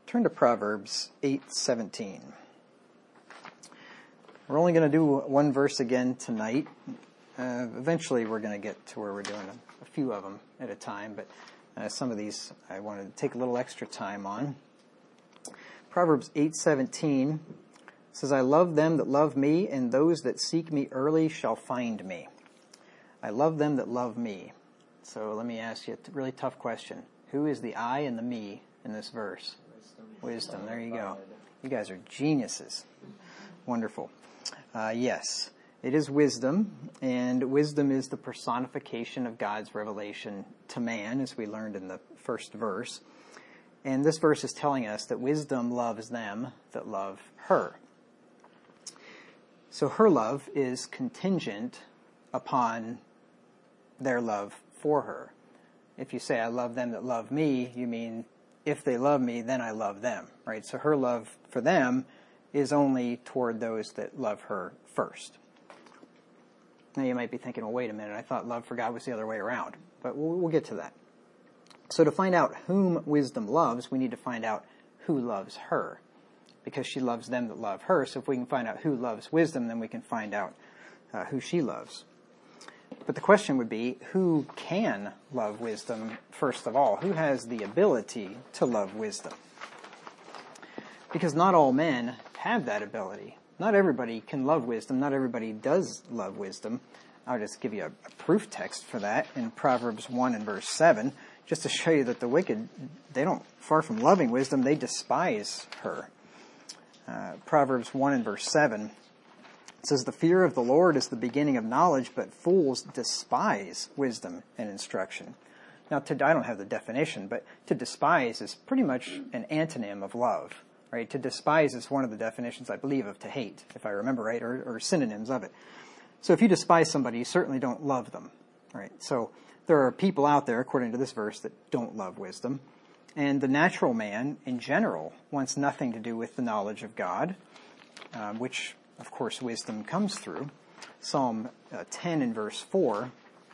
Turn to Proverbs 8:17. We're only going to do one verse again tonight. Eventually we're going to get to where we're doing a few of them at a time, but some of these I wanted to take a little extra time on. Proverbs 8:17 says, I love them that love me, and those that seek me early shall find me. I love them that love me. So let me ask you a really tough question. Who is the I and the me in this verse? Wisdom. There you go. You guys are geniuses. Wonderful. Yes, it is wisdom, and wisdom is the personification of God's revelation to man, as we learned in the first verse. And this verse is telling us that wisdom loves them that love her. So her love is contingent upon their love for her. If you say, I love them that love me, you mean, if they love me, then I love them, right? So her love for them is only toward those that love her first. Now you might be thinking, well, wait a minute, I thought love for God was the other way around. But we'll get to that. So to find out whom wisdom loves, we need to find out who loves her, because she loves them that love her. So if we can find out who loves wisdom, then we can find out who she loves. But the question would be, who can love wisdom, first of all? Who has the ability to love wisdom? Because not all men have that ability. Not everybody can love wisdom. Not everybody does love wisdom. I'll just give you a proof text for that in Proverbs 1 and verse 7, just to show you that the wicked, they don't, far from loving wisdom, they despise her. Proverbs 1 and verse 7 says, the fear of the Lord is the beginning of knowledge, but fools despise wisdom and instruction. Now, I don't have the definition, but to despise is pretty much an antonym of love, right? To despise is one of the definitions, I believe, of to hate, if I remember right, or synonyms of it. So if you despise somebody, you certainly don't love them, right? So there are people out there, according to this verse, that don't love wisdom. And the natural man, in general, wants nothing to do with the knowledge of God, which, of course, wisdom comes through. Psalm 10 and verse 4.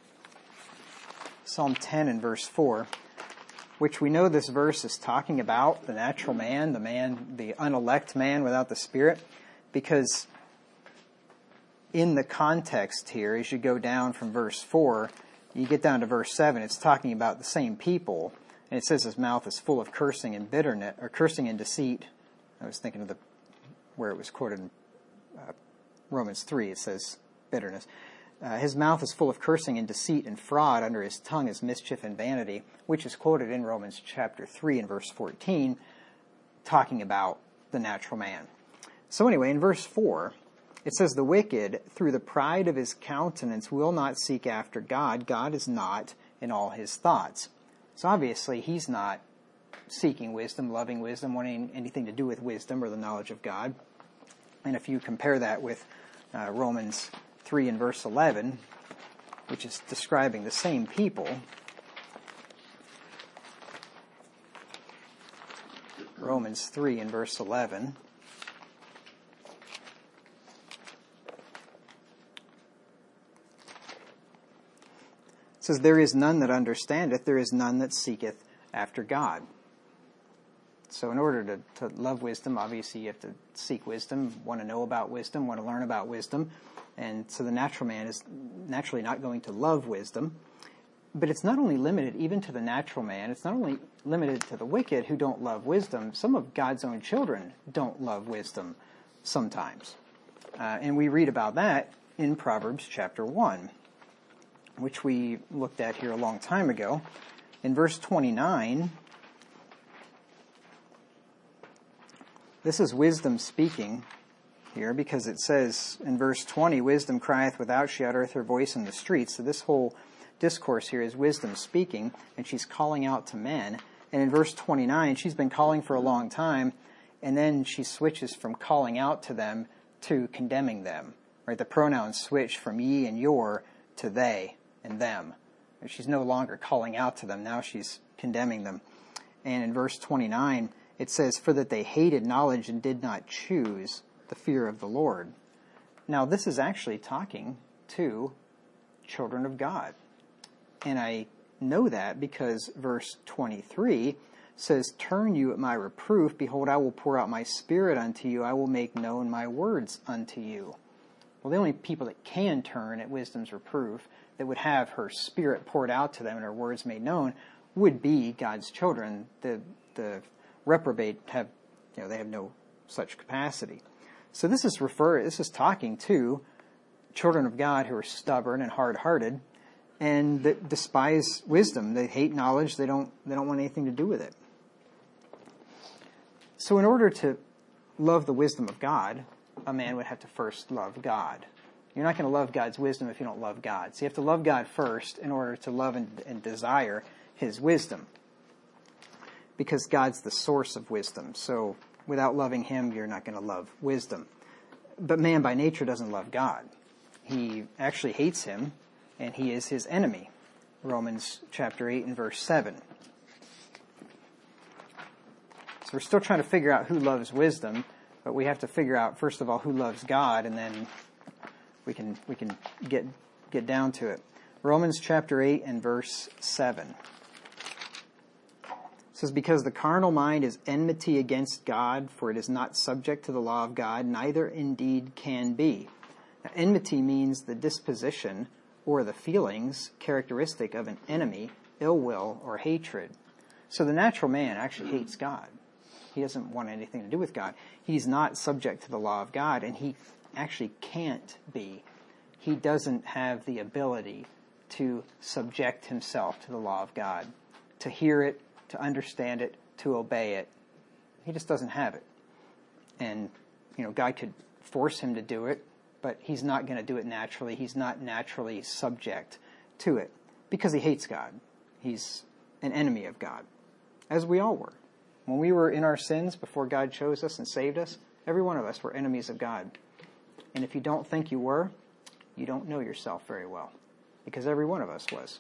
Psalm 10 and verse 4, which we know this verse is talking about the natural man, the unelect man without the Spirit, because in the context here, as you go down from verse 4, you get down to verse 7, it's talking about the same people. And it says his mouth is full of cursing and bitterness, or cursing and deceit. I was thinking of where it was quoted in Romans 3, it says bitterness. His mouth is full of cursing and deceit and fraud. Under his tongue is mischief and vanity, which is quoted in Romans chapter 3 and verse 14, talking about the natural man. So anyway, in verse 4, it says, the wicked, through the pride of his countenance, will not seek after God. God is not in all his thoughts. So obviously, he's not seeking wisdom, loving wisdom, wanting anything to do with wisdom or the knowledge of God. And if you compare that with Romans 3 and verse 11, which is describing the same people, Romans 3 and verse 11, it says, there is none that understandeth, there is none that seeketh after God. So in order to love wisdom, obviously you have to seek wisdom, want to know about wisdom, want to learn about wisdom. And so the natural man is naturally not going to love wisdom. But it's not only limited even to the natural man. It's not only limited to the wicked who don't love wisdom. Some of God's own children don't love wisdom sometimes. And we read about that in Proverbs chapter 1, which we looked at here a long time ago. In verse 29, this is wisdom speaking here, because it says in verse 20, wisdom crieth without, she uttereth her voice in the streets. So this whole discourse here is wisdom speaking, and she's calling out to men. And in verse 29, she's been calling for a long time, and then she switches from calling out to them to condemning them. Right? The pronouns switch from ye and your to they and them. And she's no longer calling out to them. Now she's condemning them. And in verse 29, it says, for that they hated knowledge and did not choose the fear of the Lord. Now, this is actually talking to children of God. And I know that because verse 23 says, turn you at my reproof. Behold, I will pour out my Spirit unto you. I will make known my words unto you. Well, the only people that can turn at wisdom's reproof, that would have her Spirit poured out to them and her words made known, would be God's children. The reprobate have, they have no such capacity. So this is talking to children of God who are stubborn and hard-hearted and that despise wisdom. They hate knowledge. They don't want anything to do with it. So in order to love the wisdom of God, a man would have to first love God. You're not going to love God's wisdom if you don't love God. So you have to love God first in order to love and desire his wisdom, because God's the source of wisdom. So without loving him, you're not going to love wisdom. But man by nature doesn't love God. He actually hates him, and he is his enemy. Romans chapter 8 and verse 7. So we're still trying to figure out who loves wisdom, but we have to figure out, first of all, who loves God, and then we can get down to it. Romans chapter 8 and verse 7. It says, because the carnal mind is enmity against God, for it is not subject to the law of God, neither indeed can be. Now, enmity means the disposition or the feelings characteristic of an enemy, ill will, or hatred. So the natural man actually hates God. He doesn't want anything to do with God. He's not subject to the law of God, and he actually can't be. He doesn't have the ability to subject himself to the law of God, to hear it, to understand it, to obey it. He just doesn't have it. And, God could force him to do it, but he's not going to do it naturally. He's not naturally subject to it because he hates God. He's an enemy of God, as we all were. When we were in our sins before God chose us and saved us, every one of us were enemies of God. And if you don't think you were, you don't know yourself very well, because every one of us was.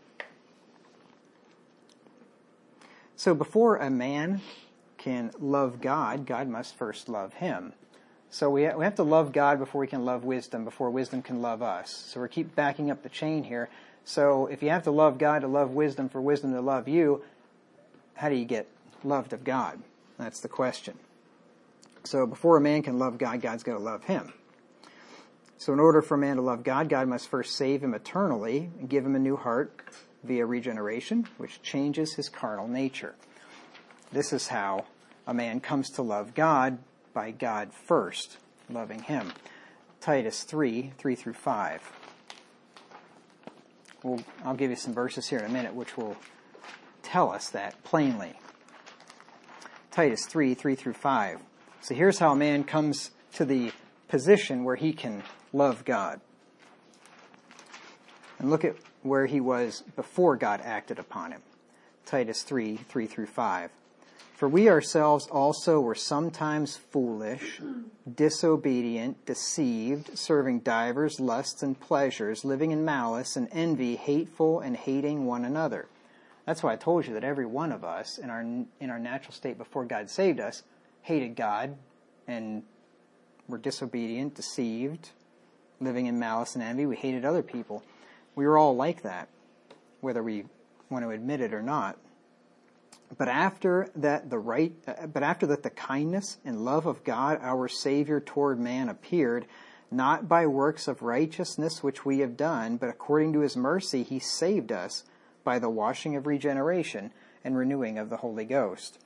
So before a man can love God, God must first love him. So we have to love God before we can love wisdom, before wisdom can love us. So we keep backing up the chain here. So if you have to love God to love wisdom, for wisdom to love you, how do you get loved of God? That's the question. So before a man can love God, God's got to love him. So in order for a man to love God, God must first save him eternally and give him a new heart via regeneration, which changes his carnal nature. This is how a man comes to love God, by God first loving him. Titus 3 through 5. I'll give you some verses here in a minute which will tell us that plainly. Titus 3 through 5. So here's how a man comes to the position where he can love God. And look at where he was before God acted upon him. Titus 3 through 5. For we ourselves also were sometimes foolish, disobedient, deceived, serving divers lusts and pleasures, living in malice and envy, hateful and hating one another. That's why I told you that every one of us in our natural state before God saved us hated God and were disobedient, deceived, living in malice and envy. We hated other people. We were all like that, whether we want to admit it or not. But after that the kindness and love of God our Savior toward man appeared, not by works of righteousness which we have done, but according to his mercy he saved us by the washing of regeneration and renewing of the Holy Ghost.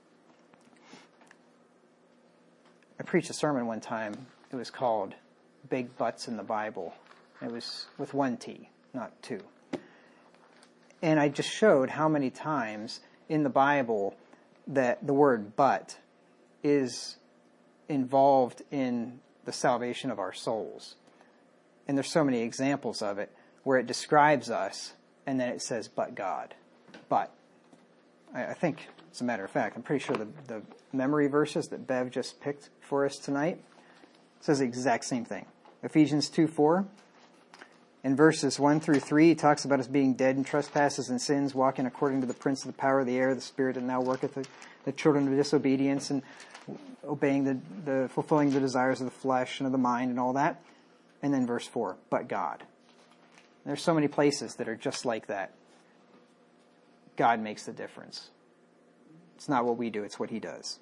I preached a sermon one time. It was called Big Butts in the Bible. It was with one T, not two. And I just showed how many times in the Bible that the word but is involved in the salvation of our souls. And there's so many examples of it where it describes us and then it says, but God. But. I think, as a matter of fact, I'm pretty sure the memory verses that Bev just picked for us tonight says the exact same thing. Ephesians 2:4. In verses 1 through 3, he talks about us being dead in trespasses and sins, walking according to the prince of the power of the air, the spirit that now worketh the children of disobedience, and obeying the fulfilling the desires of the flesh and of the mind and all that. And then verse 4, but God. There's so many places that are just like that. God makes the difference. It's not what we do, it's what he does.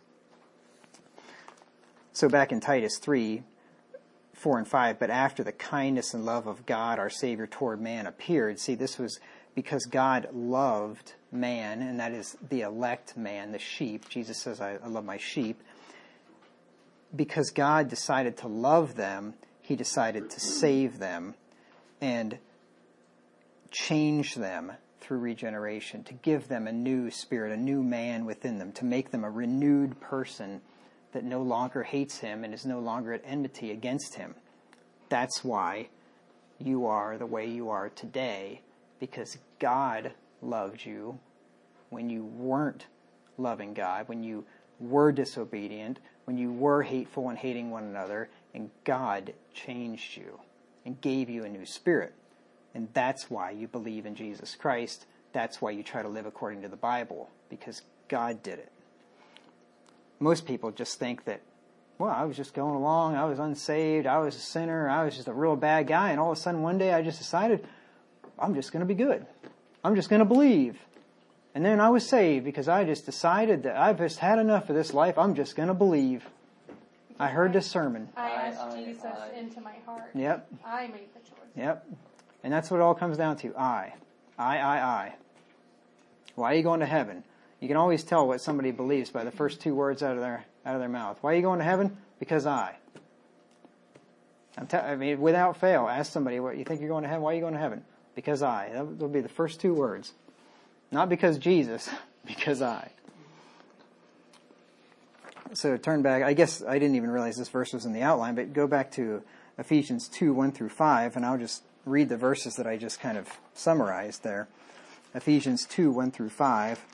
So back in Titus 3, 4 and 5, but after the kindness and love of God, our Savior toward man appeared. See, this was because God loved man, and that is the elect man, the sheep. Jesus says, I love my sheep. Because God decided to love them, he decided to save them and change them through regeneration, to give them a new spirit, a new man within them, to make them a renewed person that no longer hates him and is no longer at enmity against him. That's why you are the way you are today, because God loved you when you weren't loving God, when you were disobedient, when you were hateful and hating one another, and God changed you and gave you a new spirit. And that's why you believe in Jesus Christ. That's why you try to live according to the Bible, because God did it. Most people just think that, well, I was just going along, I was unsaved, I was a sinner, I was just a real bad guy, and all of a sudden one day I just decided, I'm just going to be good. I'm just going to believe. And then I was saved because I just decided that I've just had enough of this life. I'm just going to believe. I heard this sermon. I asked Jesus into my heart. Yep. I made the choice. Yep. And that's what it all comes down to. I. Why are you going to heaven? You can always tell what somebody believes by the first two words out of their mouth. Why are you going to heaven? Because I. I mean, without fail, ask somebody, what you think you're going to heaven? Why are you going to heaven? Because I. That will be the first two words. Not because Jesus, because I. So turn back. I guess I didn't even realize this verse was in the outline, but go back to Ephesians 2, 1 through 5, and I'll just read the verses that I just kind of summarized there. Ephesians 2, 1 through 5.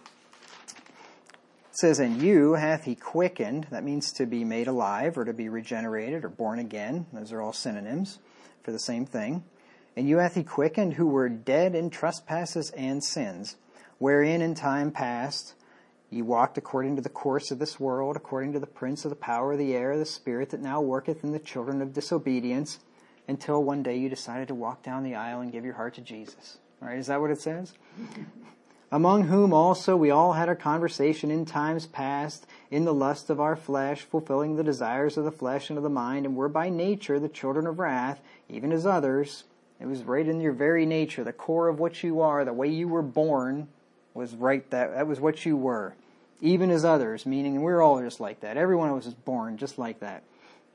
It says, and you hath he quickened. That means to be made alive or to be regenerated or born again. Those are all synonyms for the same thing. And you hath he quickened who were dead in trespasses and sins, wherein in time past ye walked according to the course of this world, according to the prince of the power of the air, the spirit that now worketh in the children of disobedience, until one day you decided to walk down the aisle and give your heart to Jesus. All right, is that what it says? Among whom also we all had our conversation in times past, in the lust of our flesh, fulfilling the desires of the flesh and of the mind, and were by nature the children of wrath, even as others. It was right in your very nature, the core of what you are, the way you were born was right, that was what you were. Even as others, meaning we're all just like that. Every one of us is born just like that.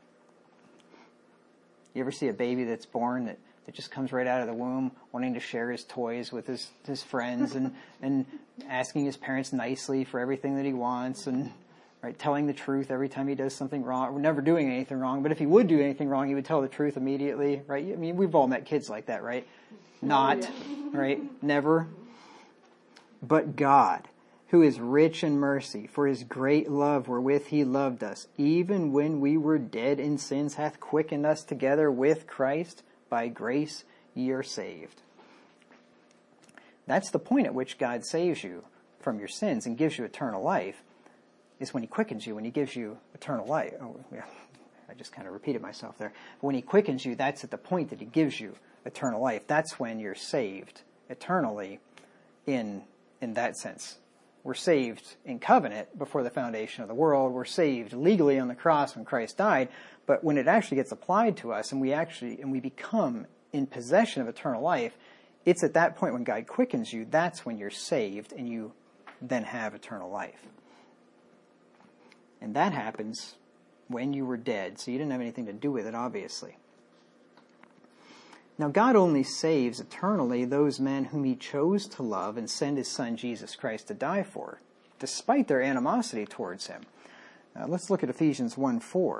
You ever see a baby that's born that just comes right out of the womb wanting to share his toys with his friends and asking his parents nicely for everything that he wants and right, telling the truth every time he does something wrong. We're never doing anything wrong, but if he would do anything wrong, he would tell the truth immediately, right? I mean, we've all met kids like that, right? Not, right? Never. But God, who is rich in mercy, for his great love wherewith he loved us, even when we were dead in sins, hath quickened us together with Christ. By grace ye are saved. That's the point at which God saves you from your sins and gives you eternal life, is when he quickens you, when he gives you eternal life. Oh, yeah, I just kind of repeated myself there. But when he quickens you, that's at the point that he gives you eternal life. That's when you're saved eternally in that sense. We're saved in covenant before the foundation of the world. We're saved legally on the cross when Christ died. But when it actually gets applied to us and we become in possession of eternal life, it's at that point when God quickens you, that's when you're saved and you then have eternal life. And that happens when you were dead, so you didn't have anything to do with it, obviously. Now, God only saves eternally those men whom he chose to love and send his Son, Jesus Christ, to die for, despite their animosity towards him. Let's look at Ephesians 1:4.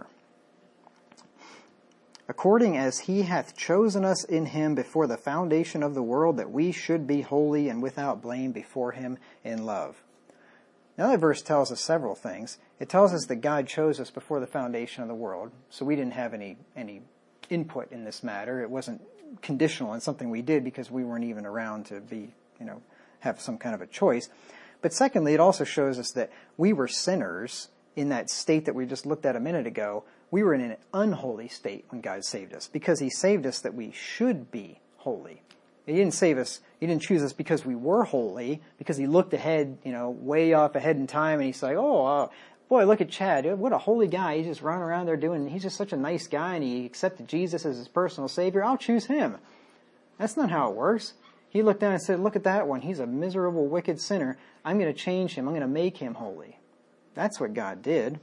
According as he hath chosen us in him before the foundation of the world, that we should be holy and without blame before him in love. Now that verse tells us several things. It tells us that God chose us before the foundation of the world, so we didn't have any input in this matter. It wasn't conditional on something we did because we weren't even around to be, have some kind of a choice. But secondly, it also shows us that we were sinners in that state that we just looked at a minute ago. We were in an unholy state when God saved us, because he saved us that we should be holy. He didn't save us. He didn't choose us because we were holy, because he looked ahead, way off ahead in time, and he's like, boy, look at Chad. What a holy guy. He's just running around there he's just such a nice guy, and he accepted Jesus as his personal Savior. I'll choose him. That's not how it works. He looked down and said, look at that one. He's a miserable, wicked sinner. I'm going to change him. I'm going to make him holy. That's what God did.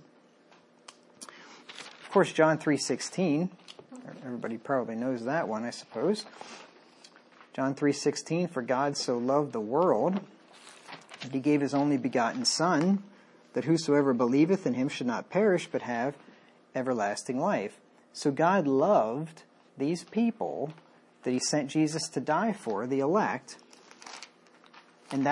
Of course, John 3:16. Everybody probably knows that one, I suppose. John 3:16, for God so loved the world that he gave his only begotten Son, that whosoever believeth in him should not perish, but have everlasting life. So God loved these people that he sent Jesus to die for, the elect, and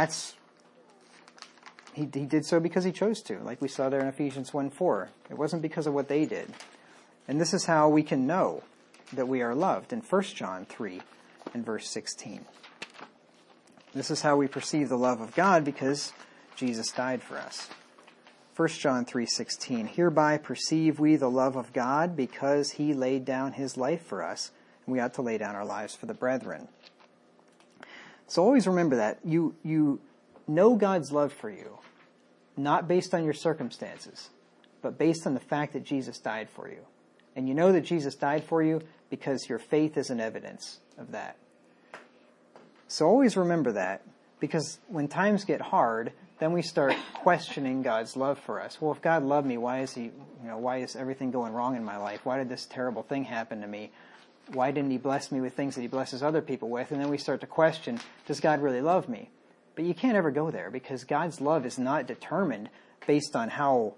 he did so because he chose to, like we saw there in Ephesians 1:4. It wasn't because of what they did. And this is how we can know that we are loved in 1 John 3 and verse 16. This is how we perceive the love of God, because Jesus died for us. 1 John 3:16, hereby perceive we the love of God, because he laid down his life for us, and we ought to lay down our lives for the brethren. So always remember that. You know God's love for you, not based on your circumstances, but based on the fact that Jesus died for you. And you know that Jesus died for you because your faith is an evidence of that. So always remember that, because when times get hard, then we start questioning God's love for us. Well, if God loved me, why is everything going wrong in my life? Why did this terrible thing happen to me? Why didn't he bless me with things that he blesses other people with? And then we start to question, does God really love me? But you can't ever go there, because God's love is not determined based on how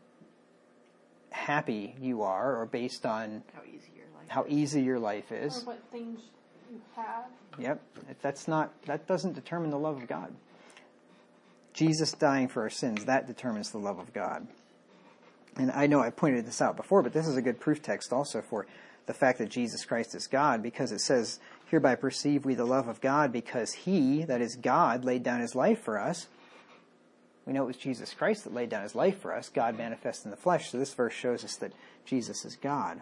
happy you are, or based on how easy your life is. Or what things you have. Yep. That doesn't determine the love of God. Jesus dying for our sins, that determines the love of God. And I know I pointed this out before, but this is a good proof text also for the fact that Jesus Christ is God, because it says, hereby perceive we the love of God, because he, that is God, laid down his life for us. We know it was Jesus Christ that laid down his life for us, God manifest in the flesh. So this verse shows us that Jesus is God.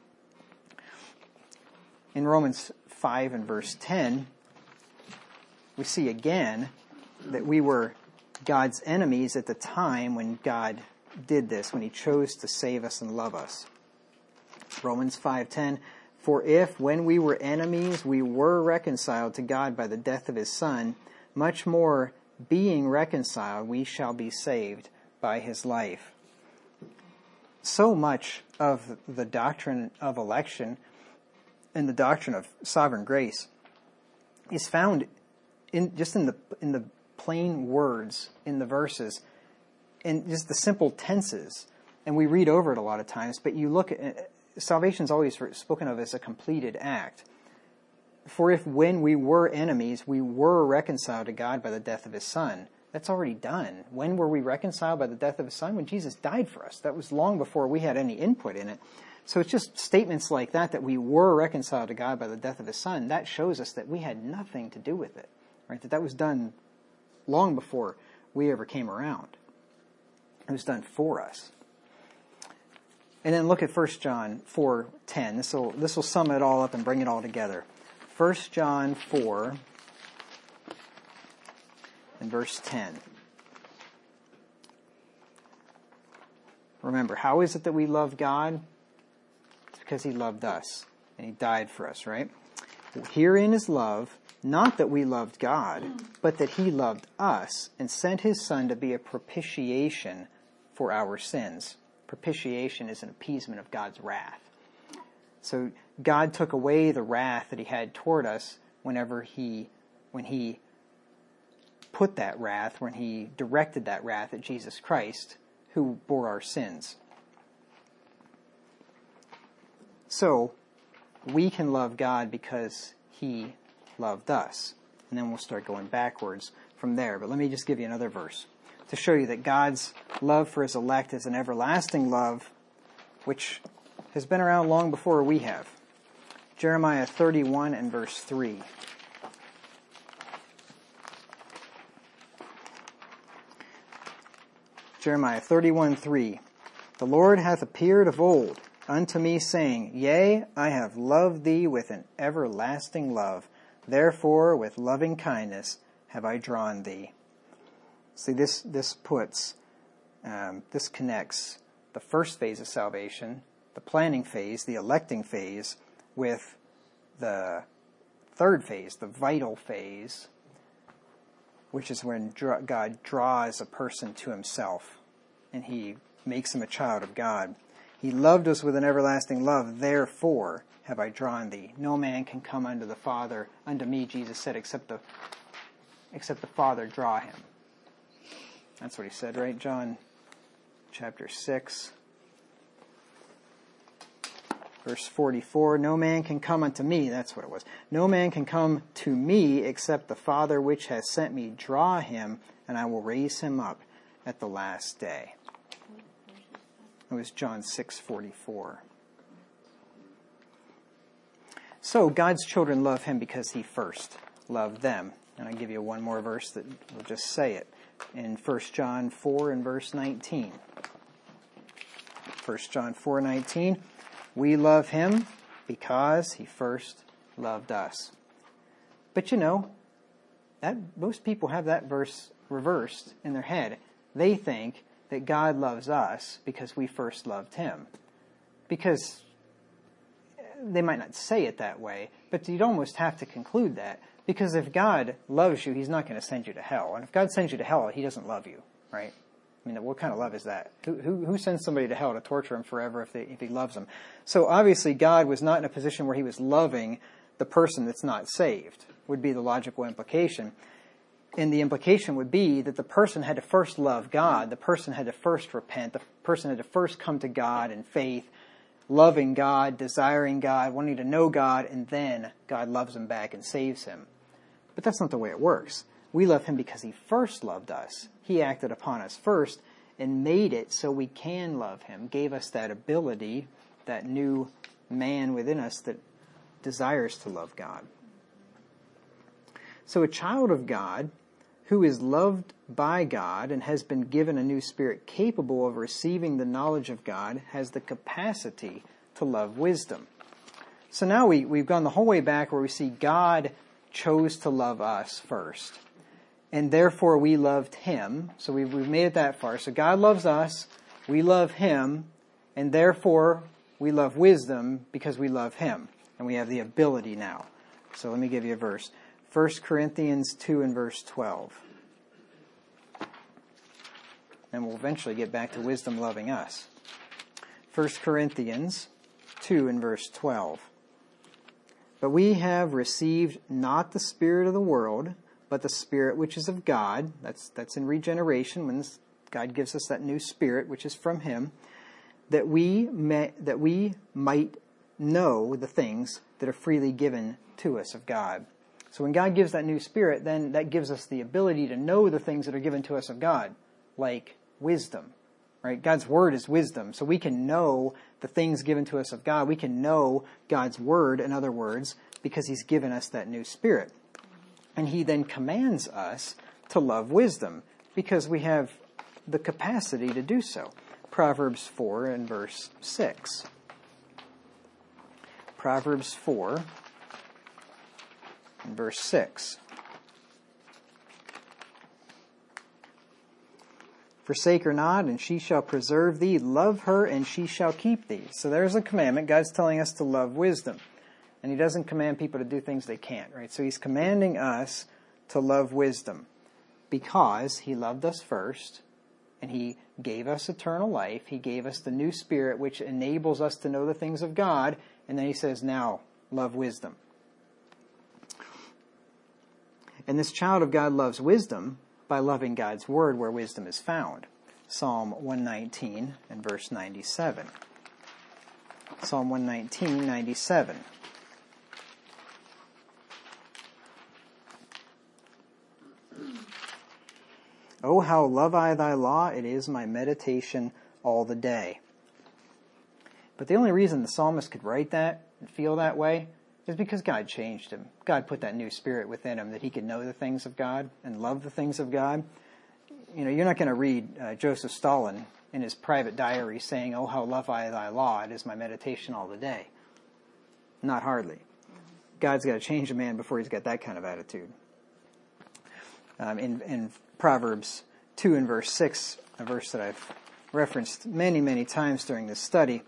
In Romans 5 and verse 10, we see again that we were God's enemies at the time when God did this, when he chose to save us and love us. Romans 5:10, for if, when we were enemies, we were reconciled to God by the death of his Son, much more, being reconciled, we shall be saved by his life. So much of the doctrine of election and the doctrine of sovereign grace is found in the plain words in the verses, in just the simple tenses. And we read over it a lot of times, but you look at salvation is always spoken of as a completed act. For if when we were enemies, we were reconciled to God by the death of his Son. That's already done. When were we reconciled by the death of his Son? When Jesus died for us. That was long before we had any input in it. So it's just statements like that we were reconciled to God by the death of his Son. That shows us that we had nothing to do with it. Right? That was done long before we ever came around. It was done for us. And then look at 1 John 4:10. This will sum it all up and bring it all together. 1 John 4 and verse 10. Remember, how is it that we love God? It's because he loved us, and he died for us, right? Herein is love, not that we loved God, but that he loved us and sent his Son to be a propitiation for our sins. Propitiation is an appeasement of God's wrath. So God took away the wrath that he had toward us when he put that wrath, when he directed that wrath at Jesus Christ, who bore our sins. So we can love God because he loved us. And then we'll start going backwards from there. But let me just give you another verse to show you that God's love for his elect is an everlasting love, which has been around long before we have. Jeremiah 31 and verse 3. Jeremiah 31:3. The Lord hath appeared of old unto me, saying, Yea, I have loved thee with an everlasting love. Therefore, with loving kindness have I drawn thee. See, this connects the first phase of salvation, the planning phase, the electing phase, with the third phase, the vital phase, which is when God draws a person to himself and he makes him a child of God. He loved us with an everlasting love, therefore have I drawn thee. No man can come unto the Father, unto me, Jesus said, except the Father draw him. That's what he said, right? John chapter 6, verse 44, no man can come unto me, that's what it was. No man can come to me except the Father which has sent me draw him, and I will raise him up at the last day. It was John 6:44. So God's children love him because he first loved them. And I'll give you one more verse that will just say it. In 1 John 4 and verse 19. 1 John 4:19. We love him because he first loved us. But that most people have that verse reversed in their head. They think that God loves us because we first loved him. Because they might not say it that way, but you'd almost have to conclude that. Because if God loves you, he's not going to send you to hell. And if God sends you to hell, he doesn't love you, right? I mean, what kind of love is that? Who sends somebody to hell to torture him forever if he loves them? So obviously God was not in a position where he was loving the person that's not saved, would be the logical implication. And the implication would be that the person had to first love God, the person had to first repent, the person had to first come to God in faith, loving God, desiring God, wanting to know God, and then God loves him back and saves him. But that's not the way it works. We love him because he first loved us. He acted upon us first and made it so we can love him, gave us that ability, that new man within us that desires to love God. So a child of God who is loved by God and has been given a new spirit capable of receiving the knowledge of God has the capacity to love wisdom. So now we've gone the whole way back where we see God chose to love us first. And therefore we loved him. So we've made it that far. So God loves us, we love him, and therefore we love wisdom because we love him. And we have the ability now. So let me give you a verse. 1 Corinthians 2 and verse 12. And we'll eventually get back to wisdom loving us. 1 Corinthians 2 and verse 12. But we have received not the spirit of the world, but the Spirit which is of God. That's in regeneration, when God gives us that new spirit, which is from him, that we might know the things that are freely given to us of God. So when God gives that new spirit, then that gives us the ability to know the things that are given to us of God, like wisdom, right? God's word is wisdom, so we can know the things given to us of God. We can know God's word, in other words, because he's given us that new spirit. And he then commands us to love wisdom because we have the capacity to do so. Proverbs 4 and verse 6. Proverbs 4 and verse 6. Forsake her not, and she shall preserve thee. Love her, and she shall keep thee. So there's a commandment. God's telling us to love wisdom. And he doesn't command people to do things they can't, right? So he's commanding us to love wisdom because he loved us first, and he gave us eternal life. He gave us the new spirit, which enables us to know the things of God. And then he says, now, love wisdom. And this child of God loves wisdom by loving God's word where wisdom is found. Psalm 119 and verse 97. Psalm 119, 97. Oh, how love I thy law, it is my meditation all the day. But the only reason the psalmist could write that and feel that way is because God changed him. God put that new spirit within him that he could know the things of God and love the things of God. You know, you're not going to read Joseph Stalin in his private diary saying, oh, how love I thy law, it is my meditation all the day. Not hardly. God's got to change a man before he's got that kind of attitude. In Proverbs 2 and verse 6, a verse that I've referenced many, many times during this study,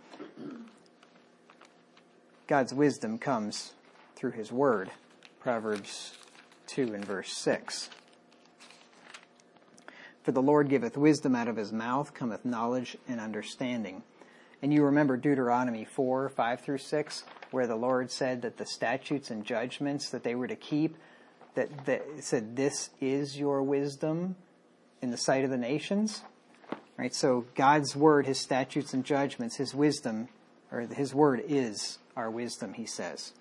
God's wisdom comes through his word. Proverbs 2 and verse 6. For the Lord giveth wisdom, out of his mouth cometh knowledge and understanding. And you remember Deuteronomy 4, 5 through 6, where the Lord said that the statutes and judgments that they were to keep, that it said, this is your wisdom in the sight of the nations. Right? So God's word, his statutes and judgments, his wisdom, or his word is our wisdom, he says.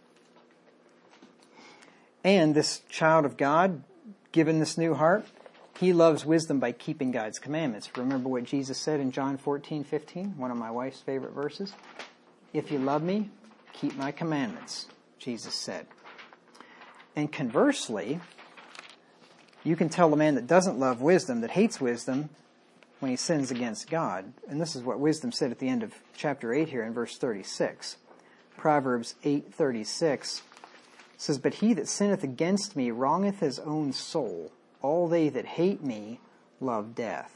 And this child of God, given this new heart, he loves wisdom by keeping God's commandments. Remember what Jesus said in John 14:15, one of my wife's favorite verses? If you love me, keep my commandments, Jesus said. And conversely, you can tell the man that doesn't love wisdom, that hates wisdom, when he sins against God. And this is what wisdom said at the end of chapter 8 here in verse 36. Proverbs 8:36 says, but he that sinneth against me wrongeth his own soul. All they that hate me love death.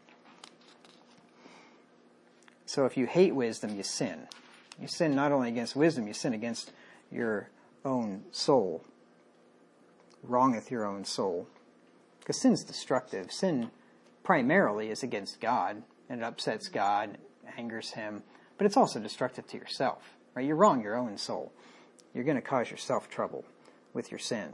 So if you hate wisdom, you sin. You sin not only against wisdom, you sin against your own soul. Wrongeth your own soul. Because sin's destructive. Sin primarily is against God, and it upsets God, angers him, but it's also destructive to yourself. Right? You wrong your own soul. You're going to cause yourself trouble with your sin.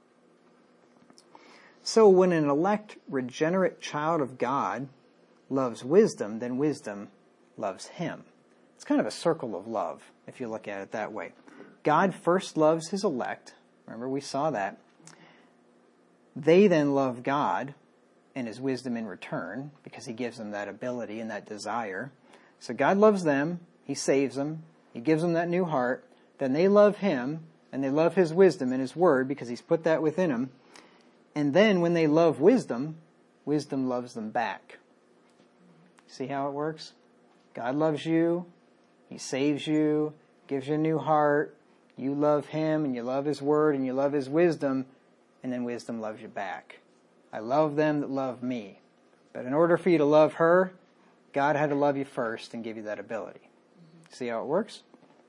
So when an elect, regenerate child of God loves wisdom, then wisdom loves him. It's kind of a circle of love, if you look at it that way. God first loves his elect. Remember, we saw that. They then love God and his wisdom in return, because he gives them that ability and that desire. So God loves them. He saves them. He gives them that new heart. Then they love him, and they love his wisdom and his word, because he's put that within them. And then when they love wisdom, wisdom loves them back. See how it works? God loves you. He saves you, gives you a new heart. You love him, and you love his word, and you love his wisdom, and then wisdom loves you back. I love them that love me. But in order for you to love her, God had to love you first and give you that ability. See how it works?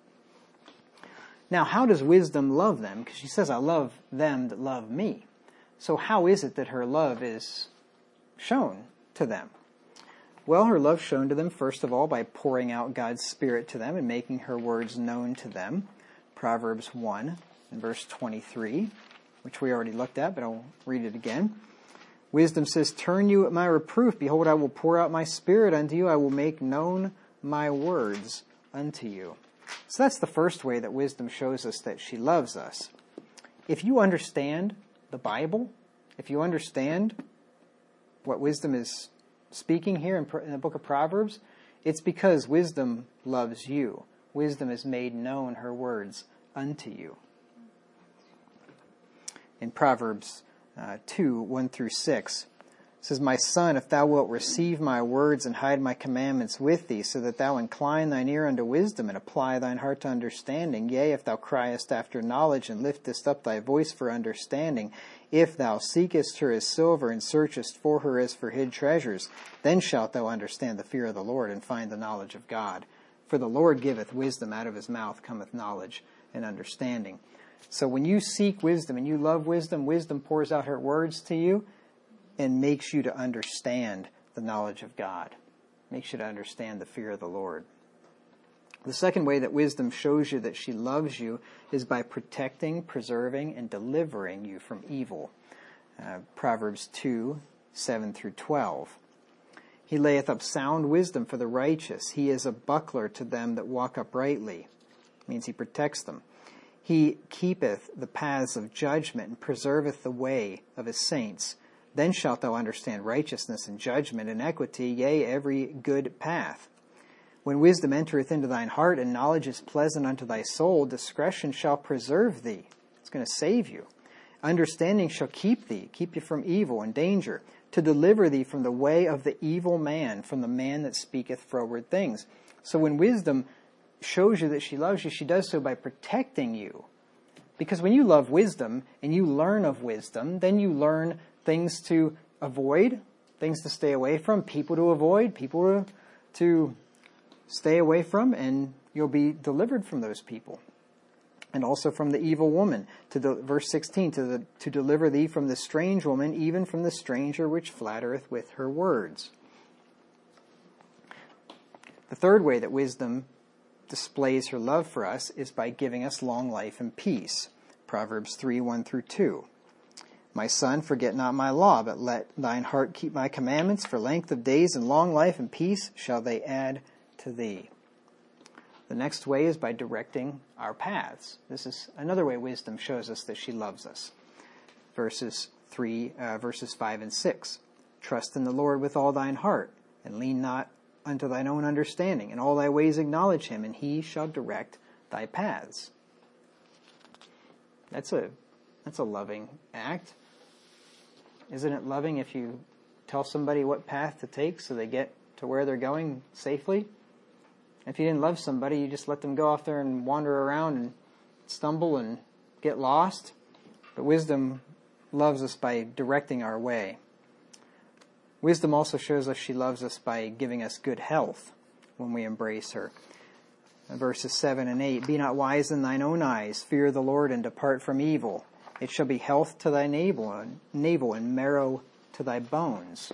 Now, how does wisdom love them? Because she says, I love them that love me. So how is it that her love is shown to them? Well, her love shown to them, first of all, by pouring out God's Spirit to them and making her words known to them. Proverbs 1 and verse 23, which we already looked at, but I'll read it again. Wisdom says, turn you at my reproof. Behold, I will pour out my Spirit unto you. I will make known my words unto you. So that's the first way that wisdom shows us that she loves us. If you understand the Bible, if you understand what wisdom is speaking here in the book of Proverbs, it's because wisdom loves you. Wisdom has made known her words unto you. In Proverbs 2, 1 through 6, it says, my son, if thou wilt receive my words and hide my commandments with thee, so that thou incline thine ear unto wisdom and apply thine heart to understanding, yea, if thou criest after knowledge and liftest up thy voice for understanding, if thou seekest her as silver and searchest for her as for hid treasures, then shalt thou understand the fear of the Lord and find the knowledge of God. For the Lord giveth wisdom, out of his mouth cometh knowledge and understanding. So when you seek wisdom and you love wisdom, wisdom pours out her words to you and makes you to understand the knowledge of God. Makes you to understand the fear of the Lord. The second way that wisdom shows you that she loves you is by protecting, preserving, and delivering you from evil. Proverbs 2, 7 through 12. He layeth up sound wisdom for the righteous. He is a buckler to them that walk uprightly. It means he protects them. He keepeth the paths of judgment and preserveth the way of his saints. Then shalt thou understand righteousness and judgment and equity, yea, every good path. When wisdom entereth into thine heart, and knowledge is pleasant unto thy soul, discretion shall preserve thee. It's going to save you. Understanding shall keep thee, keep you from evil and danger, to deliver thee from the way of the evil man, from the man that speaketh froward things. So when wisdom shows you that she loves you, she does so by protecting you Because when you love wisdom and you learn of wisdom, then you learn things to avoid, things to stay away from, people to avoid, people to stay away from, and you'll be delivered from those people. And also from the evil woman. Verse 16, to deliver thee from the strange woman, even from the stranger which flattereth with her words. The third way that wisdom displays her love for us is by giving us long life and peace. Proverbs 3, 1 through 2. My son, forget not my law, but let thine heart keep my commandments, for length of days and long life and peace shall they add to thee. The next way is by directing our paths. This is another way wisdom shows us that she loves us. Verses 5 and 6. Trust in the Lord with all thine heart, and lean not unto thine own understanding. In all thy ways acknowledge him, and he shall direct thy paths. That's a loving act. Isn't it loving if you tell somebody what path to take so they get to where they're going safely? If you didn't love somebody, you just let them go off there and wander around and stumble and get lost. But wisdom loves us by directing our way. Wisdom also shows us she loves us by giving us good health when we embrace her. Verses 7 and 8, Be not wise in thine own eyes, fear the Lord and depart from evil. It shall be health to thy navel and marrow to thy bones.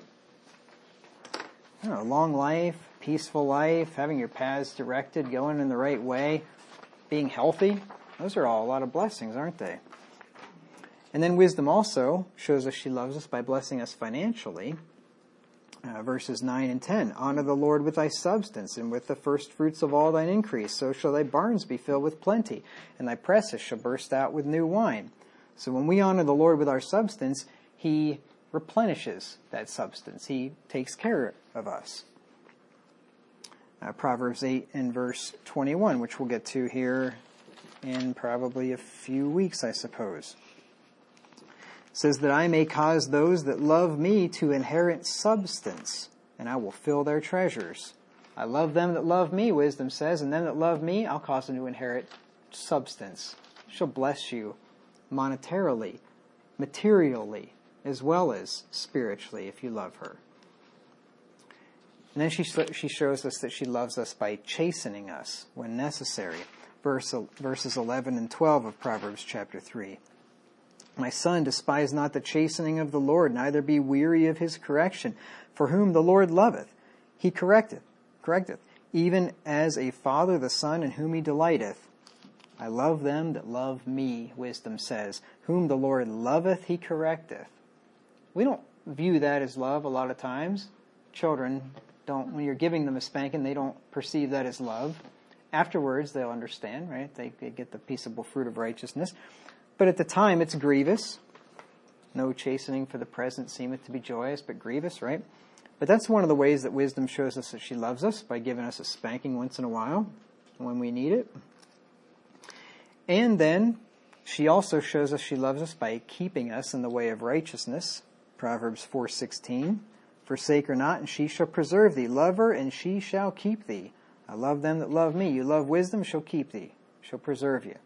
Long life, peaceful life, having your paths directed, going in the right way, being healthy. Those are all a lot of blessings, aren't they? And then wisdom also shows us she loves us by blessing us financially. Verses 9 and 10, Honor the Lord with thy substance, and with the first fruits of all thine increase. So shall thy barns be filled with plenty, and thy presses shall burst out with new wine. So when we honor the Lord with our substance, he replenishes that substance. He takes care of us. Proverbs 8 and verse 21, which we'll get to here in probably a few weeks, I suppose. Says that I may cause those that love me to inherit substance, and I will fill their treasures. I love them that love me, wisdom says, and them that love me, I'll cause them to inherit substance. She'll bless you monetarily, materially, as well as spiritually if you love her. And then she shows us that she loves us by chastening us when necessary. Verses 11 and 12 of Proverbs chapter 3. My son, despise not the chastening of the Lord, neither be weary of his correction. For whom the Lord loveth, he correcteth, even as a father the son in whom he delighteth. I love them that love me, wisdom says. Whom the Lord loveth, he correcteth. We don't view that as love a lot of times. Children don't, when you're giving them a spanking, they don't perceive that as love. Afterwards, they'll understand, right? They get the peaceable fruit of righteousness. But at the time, it's grievous. No chastening for the present seemeth to be joyous, but grievous, right? But that's one of the ways that wisdom shows us that she loves us, by giving us a spanking once in a while when we need it. And then she also shows us she loves us by keeping us in the way of righteousness. Proverbs 4:16, Forsake her not, and she shall preserve thee. Love her, and she shall keep thee. I love them that love me. You love wisdom, she'll keep thee. She'll preserve you.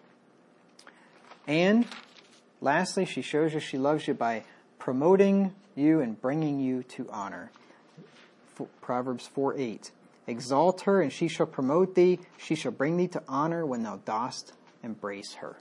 And lastly, she shows you she loves you by promoting you and bringing you to honor. Proverbs 4:8. Exalt her, and she shall promote thee. She shall bring thee to honor when thou dost embrace her.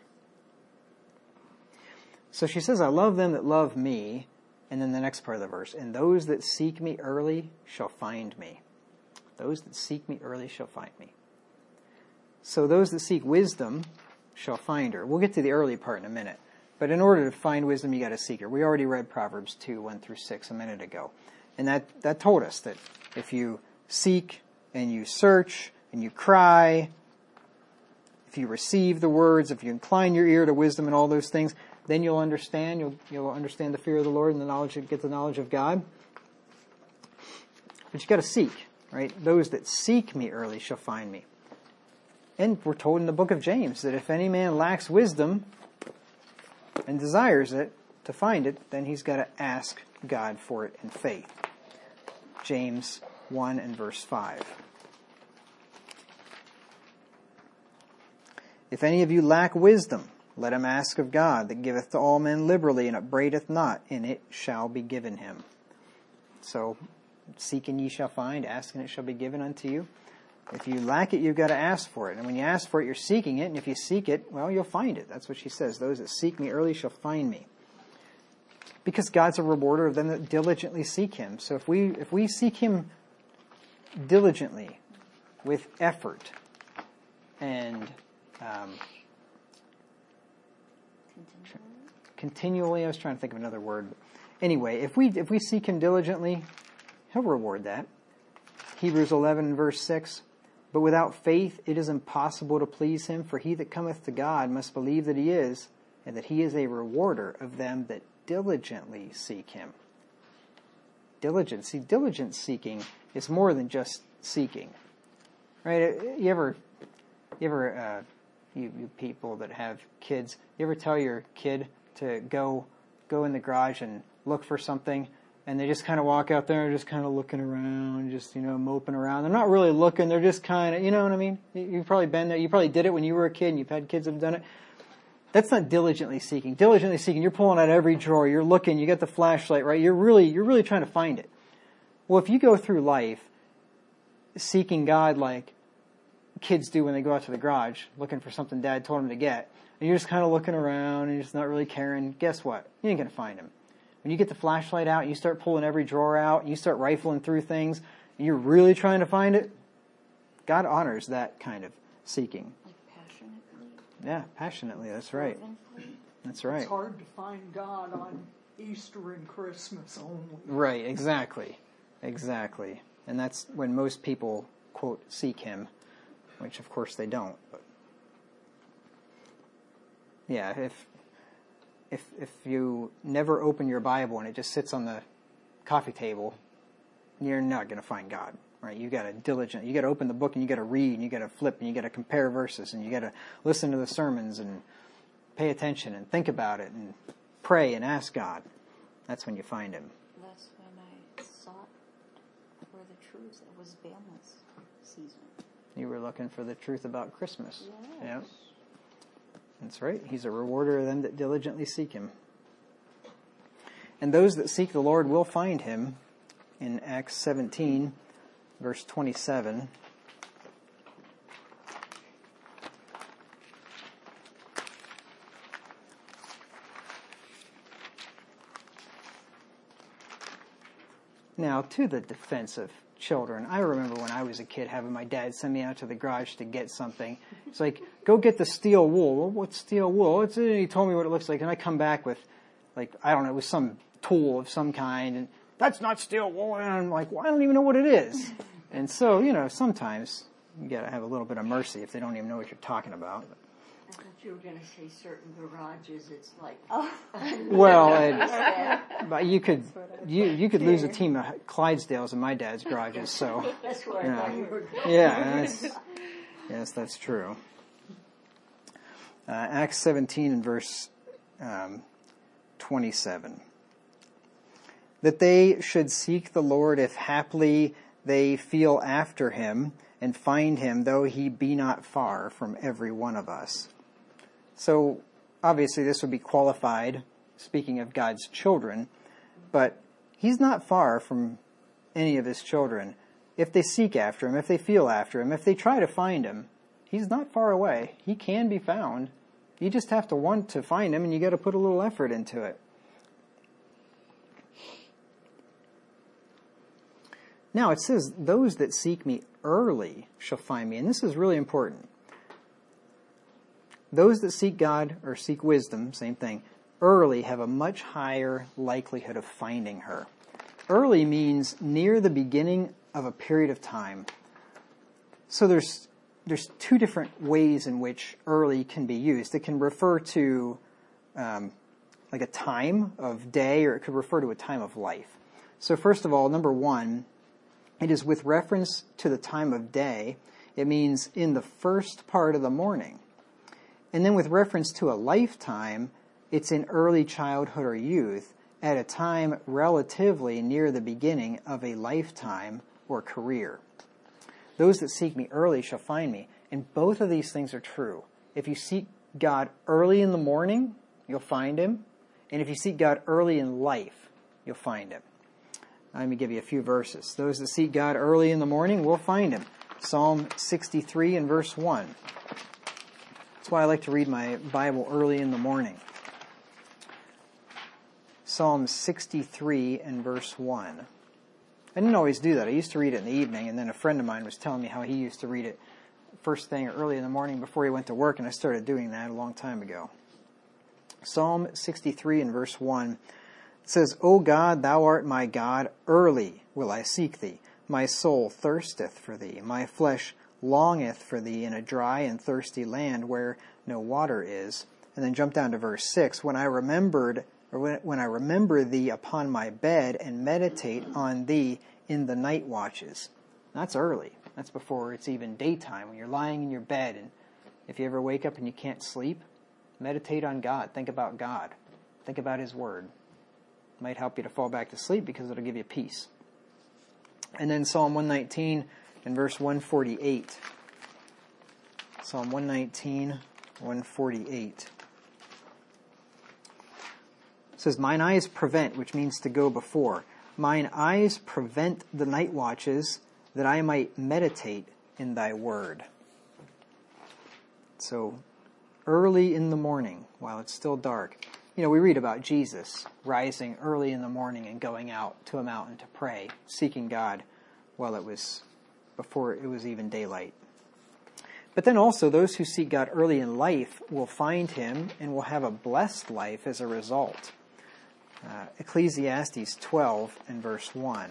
So she says, I love them that love me. And then the next part of the verse, and those that seek me early shall find me. Those that seek me early shall find me. So those that seek wisdom shall find her. We'll get to the early part in a minute. But in order to find wisdom, you got to seek her. We already read Proverbs 2, 1 through 6 a minute ago. And that told us that if you seek and you search and you cry, if you receive the words, if you incline your ear to wisdom and all those things, then you'll understand. You'll understand the fear of the Lord and get the knowledge of God. But you got to seek, right? Those that seek me early shall find me. And we're told in the book of James that if any man lacks wisdom and desires it, to find it, then he's got to ask God for it in faith. James 1 and verse 5. If any of you lack wisdom, Let him ask of God, that giveth to all men liberally, and upbraideth not, and it shall be given him. So, seek and ye shall find, ask and it shall be given unto you. If you lack it, you've got to ask for it. And when you ask for it, you're seeking it, and if you seek it, well, you'll find it. That's what she says. Those that seek me early shall find me. Because God's a rewarder of them that diligently seek him. So if we seek him diligently, with effort, and continually, I was trying to think of another word. Anyway, if we seek him diligently, he'll reward that. Hebrews 11 verse 6, but without faith it is impossible to please him, for he that cometh to God must believe that he is, and that he is a rewarder of them that diligently seek him. Diligent seeking is more than just seeking. Right? You people that have kids, you ever tell your kid to go in the garage and look for something, and they just kind of walk out there and just kind of looking around, just, moping around. They're not really looking, they're just kind of, you know what I mean? You've probably been there. You probably did it when you were a kid, and you've had kids that have done it. That's not diligently seeking. Diligently seeking, you're pulling out every drawer, you're looking, you got the flashlight, right? You're really trying to find it. Well, if you go through life seeking God like kids do when they go out to the garage, looking for something Dad told them to get, and you're just kind of looking around and you're just not really caring, guess what? You ain't going to find him. When you get the flashlight out and you start pulling every drawer out and you start rifling through things and you're really trying to find it, God honors that kind of seeking. Like passionately. Yeah, passionately, that's right. That's right. It's hard to find God on Easter and Christmas only. Right, exactly. And that's when most people, quote, seek him, which of course they don't. But yeah, if you never open your Bible and it just sits on the coffee table, you're not going to find God, right? You got to open the book and you got to read and you got to flip and you got to compare verses and you got to listen to the sermons and pay attention and think about it and pray and ask God. That's when you find him. That's when I sought for the truth. It was Bama's season. You were looking for the truth about Christmas. Yes. Yeah. That's right. He's a rewarder of them that diligently seek him. And those that seek the Lord will find him in Acts 17, verse 27. Now, to the defense of children, I remember when I was a kid having my dad send me out to the garage to get something. It's like, go get the steel wool. Well, what's steel wool? He told me what it looks like, and I come back with, like, I don't know, it was some tool of some kind, and that's not steel wool. And I'm like, well, I don't even know what it is. And so, sometimes you got to have a little bit of mercy if they don't even know what you're talking about. I thought you were going to say certain garages. It's like, oh. Well, but you could lose a team of Clydesdales in my dad's garages. So That's where I thought you were going. yeah, yes, that's true. Acts 17 and verse 27. That they should seek the Lord if haply they feel after him, and find him, though he be not far from every one of us. So, obviously this would be qualified, speaking of God's children, but he's not far from any of his children. If they seek after him, if they feel after him, if they try to find him, he's not far away. He can be found. You just have to want to find him, and you got to put a little effort into it. Now, it says, those that seek me early shall find me. And this is really important. Those that seek God, or seek wisdom, same thing, early have a much higher likelihood of finding her. Early means near the beginning of a period of time. So there's two different ways in which early can be used. It can refer to like a time of day, or it could refer to a time of life. So first of all, number one, it is with reference to the time of day. It means in the first part of the morning. And then with reference to a lifetime, it's in early childhood or youth, at a time relatively near the beginning of a lifetime or career. Those that seek me early shall find me. And both of these things are true. If you seek God early in the morning, you'll find him. And if you seek God early in life, you'll find him. Let me give you a few verses. Those that seek God early in the morning will find him. Psalm 63 and verse 1. That's why I like to read my Bible early in the morning. Psalm 63 and verse 1. I didn't always do that. I used to read it in the evening, and then a friend of mine was telling me how he used to read it first thing early in the morning before he went to work, and I started doing that a long time ago. Psalm 63 and verse 1 says, O God, thou art my God, early will I seek thee. My soul thirsteth for thee. My flesh longeth for thee in a dry and thirsty land where no water is. And then jump down to verse 6. When I remember thee upon my bed and meditate on thee in the night watches. That's early. That's before it's even daytime. When you're lying in your bed, and if you ever wake up and you can't sleep, meditate on God. Think about God. Think about his word. It might help you to fall back to sleep because it'll give you peace. And then Psalm 119 and verse 148. Psalm 119, 148. It says, Mine eyes prevent, which means to go before. Mine eyes prevent the night watches, that I might meditate in thy word. So, early in the morning, while it's still dark. We read about Jesus rising early in the morning and going out to a mountain to pray, seeking God before it was even daylight. But then also, those who seek God early in life will find him and will have a blessed life as a result. Ecclesiastes 12 and verse 1.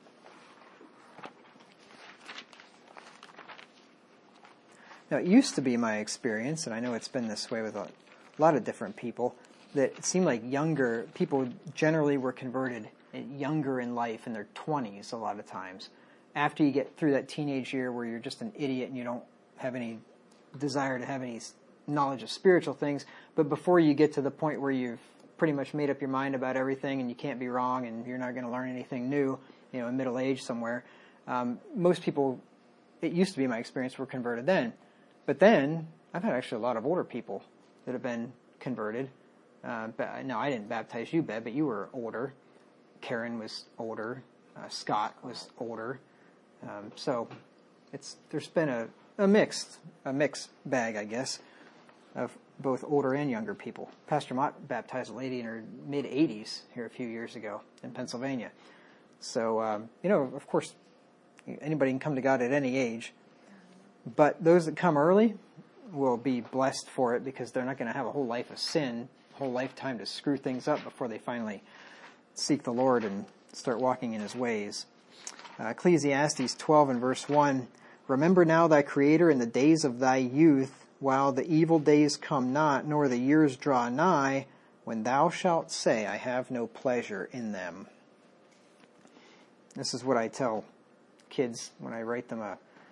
Now, it used to be my experience, and I know it's been this way with a lot of different people, that it seemed like younger people generally were converted younger in life, in their 20s a lot of times. After you get through that teenage year where you're just an idiot and you don't have any desire to have any knowledge of spiritual things, but before you get to the point where you've pretty much made up your mind about everything and you can't be wrong and you're not going to learn anything new, in middle age somewhere, most people, it used to be my experience, were converted then. But then, I've had actually a lot of older people that have been converted. No, I didn't baptize you, Beb, but you were older. Karen was older. Scott was older. So there's been a mixed bag, I guess, of both older and younger people. Pastor Mott baptized a lady in her mid-80s here a few years ago in Pennsylvania. So, of course, anybody can come to God at any age. But those that come early will be blessed for it because they're not going to have a whole life of sin, a whole lifetime to screw things up before they finally seek the Lord and start walking in his ways. Ecclesiastes 12 and verse 1, Remember now thy Creator in the days of thy youth, while the evil days come not, nor the years draw nigh, when thou shalt say, I have no pleasure in them. This is what I tell kids when I write them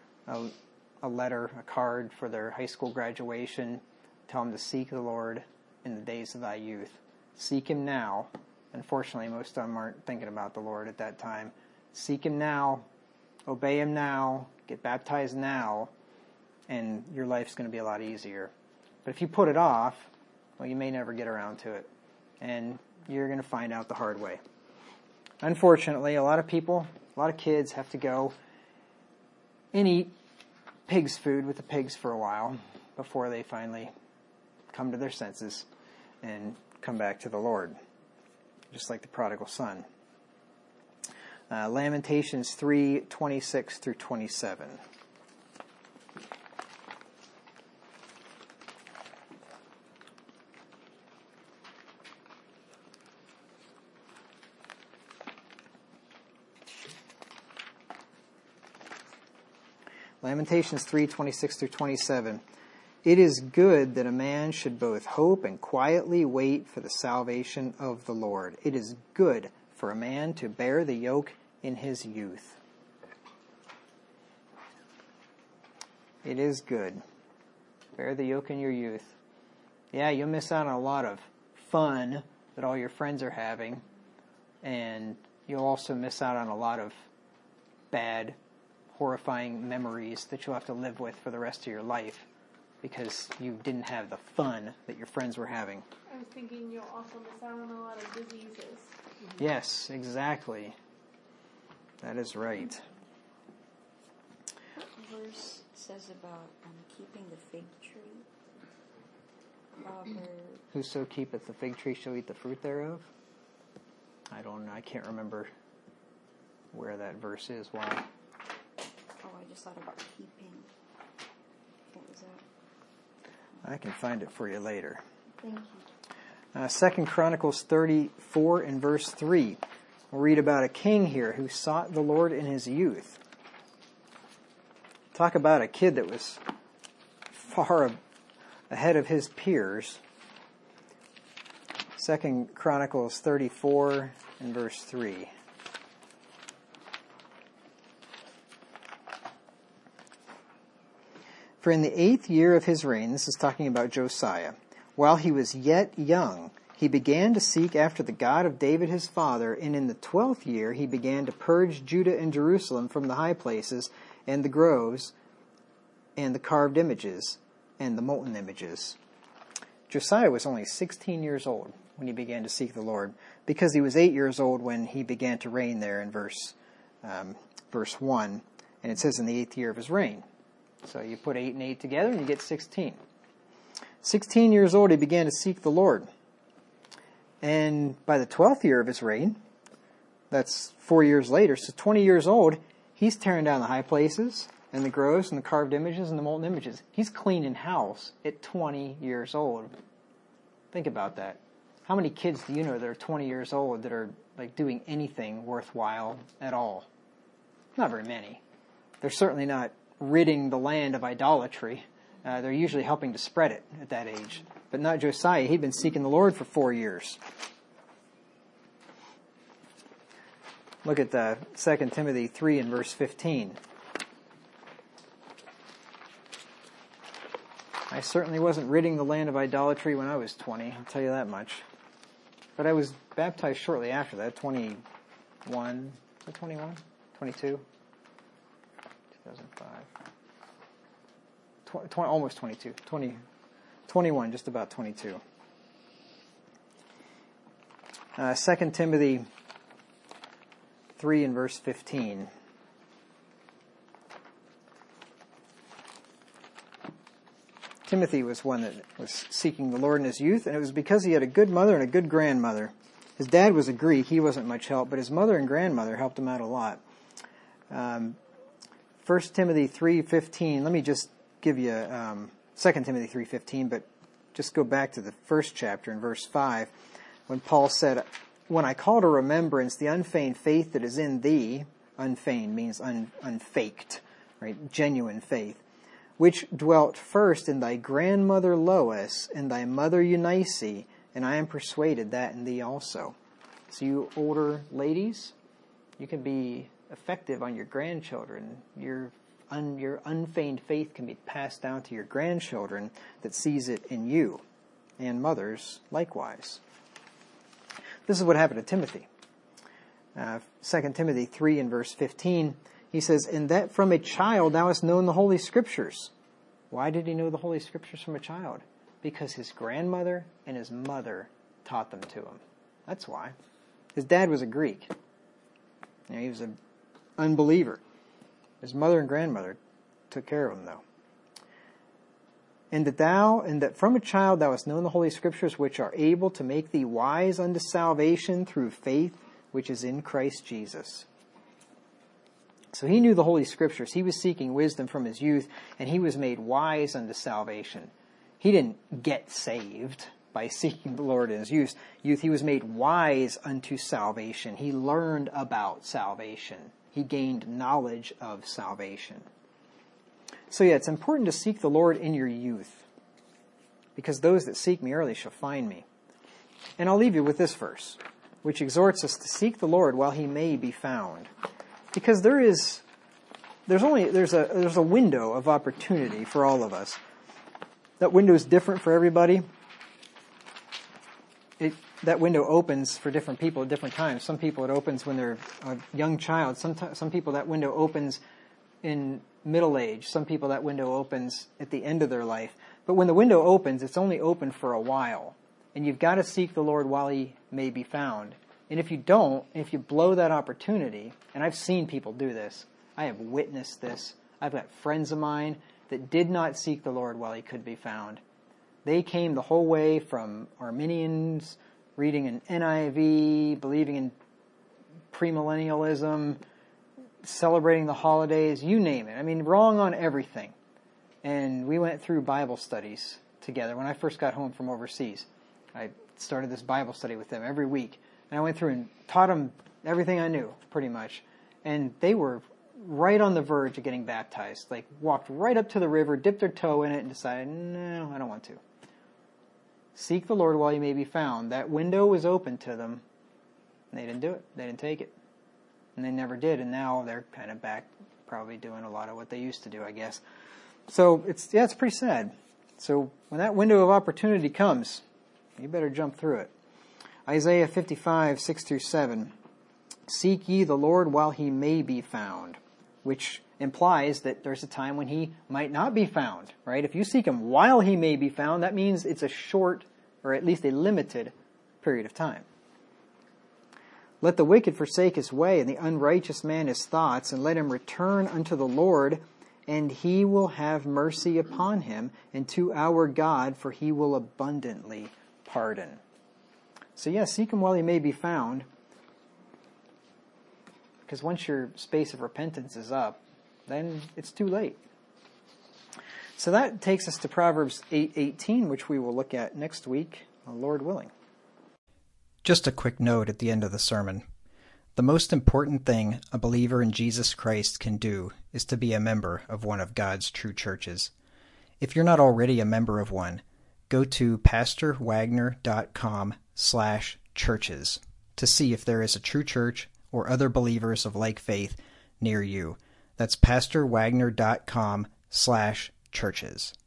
a letter, a card for their high school graduation. Tell them to seek the Lord in the days of thy youth. Seek him now. Unfortunately, most of them aren't thinking about the Lord at that time. Seek him now. Obey him now. Get baptized now. And your life's going to be a lot easier. But if you put it off, well, you may never get around to it. And you're going to find out the hard way. Unfortunately, a lot of people, a lot of kids have to go and eat pig's food with the pigs for a while before they finally come to their senses and come back to the Lord, just like the prodigal son. Lamentations 3:26 through 27. Lamentations 3:26 through 27. It is good that a man should both hope and quietly wait for the salvation of the Lord. It is good for a man to bear the yoke in his youth. It is good. Bear the yoke in your youth. Yeah, you'll miss out on a lot of fun that all your friends are having, and you'll also miss out on a lot of bad, horrifying memories that you'll have to live with for the rest of your life. because you didn't have the fun that your friends were having. I was thinking you'll also miss out on a lot of diseases. Yes, exactly. That is right. What verse says about keeping the fig tree? Whoso keepeth the fig tree shall eat the fruit thereof? I don't know. I can't remember where that verse is. Why? Oh, I just thought about keeping. What was that? I can find it for you later. Thank you. 2 Chronicles 34 and verse 3. We'll read about a king here who sought the Lord in his youth. Talk about a kid that was far ahead of his peers. 2 Chronicles 34 and verse 3. For in the 8th year of his reign, this is talking about Josiah, while he was yet young, he began to seek after the God of David his father, and in the 12th year he began to purge Judah and Jerusalem from the high places, and the groves, and the carved images, and the molten images. Josiah was only 16 years old when he began to seek the Lord, because he was 8 years old when he began to reign there in verse 1, and it says in the 8th year of his reign. So you put 8 and 8 together and you get 16. 16 years old he began to seek the Lord. And by the 12th year of his reign, that's 4 years later, so 20 years old, he's tearing down the high places and the groves and the carved images and the molten images. He's cleaning house at 20 years old. Think about that. How many kids do you know that are 20 years old that are like doing anything worthwhile at all? Not very many. They're certainly not ridding the land of idolatry. They're usually helping to spread it at that age. But not Josiah. He'd been seeking the Lord for 4 years. Look at 2 Timothy 3 and verse 15. I certainly wasn't ridding the land of idolatry when I was 20, I'll tell you that much. But I was baptized shortly after that, 21, was it 21? 22? 2005. Almost 22. 21, just about 22. 2 Timothy 3 and verse 15. Timothy was one that was seeking the Lord in his youth, and it was because he had a good mother and a good grandmother. His dad was a Greek. He wasn't much help, but his mother and grandmother helped him out a lot. 1 Timothy 3:15. Let me just give you 2 Timothy 3:15, but just go back to the first chapter in verse 5, when Paul said, "When I call to remembrance the unfeigned faith that is in thee," unfeigned means unfaked, right? Genuine faith, "which dwelt first in thy grandmother Lois and thy mother Eunice, and I am persuaded that in thee also." So you older ladies, you can be effective on your grandchildren. Your unfeigned faith can be passed down to your grandchildren that sees it in you, and mothers likewise. This is what happened to Timothy. 2 Timothy 3 and verse 15, he says, "And that from a child thou hast known the Holy Scriptures." Why did he know the Holy Scriptures from a child? Because his grandmother and his mother taught them to him. That's why. His dad was a Greek. He was an unbeliever. His mother and grandmother took care of him, though. And that from a child thou hast known the Holy Scriptures, which are able to make thee wise unto salvation through faith which is in Christ Jesus." So he knew the Holy Scriptures. He was seeking wisdom from his youth, and he was made wise unto salvation. He didn't get saved by seeking the Lord in his youth. He was made wise unto salvation. He learned about salvation. He gained knowledge of salvation. So yeah, it's important to seek the Lord in your youth, because those that seek me early shall find me. And I'll leave you with this verse, which exhorts us to seek the Lord while he may be found. Because there's a window of opportunity for all of us. That window is different for everybody. That window opens for different people at different times. Some people it opens when they're a young child. Some people that window opens in middle age. Some people that window opens at the end of their life. But when the window opens, it's only open for a while. And you've got to seek the Lord while he may be found. And if you don't, if you blow that opportunity, and I've seen people do this, I have witnessed this. I've got friends of mine that did not seek the Lord while he could be found. They came the whole way from Arminians, reading an NIV, believing in premillennialism, celebrating the holidays, you name it. I mean, wrong on everything. And we went through Bible studies together. When I first got home from overseas, I started this Bible study with them every week. And I went through and taught them everything I knew, pretty much. And they were right on the verge of getting baptized. Like, walked right up to the river, dipped their toe in it, and decided, no, I don't want to. Seek the Lord while he may be found. That window was open to them. And they didn't do it. They didn't take it. And they never did. And now they're kind of back, probably doing a lot of what they used to do, I guess. So it's pretty sad. So when that window of opportunity comes, you better jump through it. Isaiah 55, 6-7. Seek ye the Lord while he may be found, which implies that there's a time when he might not be found, right? If you seek him while he may be found, that means it's a short, or at least a limited period of time. Let the wicked forsake his way, and the unrighteous man his thoughts, and let him return unto the Lord, and he will have mercy upon him, and to our God, for he will abundantly pardon. So seek him while he may be found, because once your space of repentance is up, then it's too late. So that takes us to Proverbs 8:18, which we will look at next week, Lord willing. Just a quick note at the end of the sermon. The most important thing a believer in Jesus Christ can do is to be a member of one of God's true churches. If you're not already a member of one, go to pastorwagner.com/churches to see if there is a true church or other believers of like faith near you. That's pastorwagner.com/churches.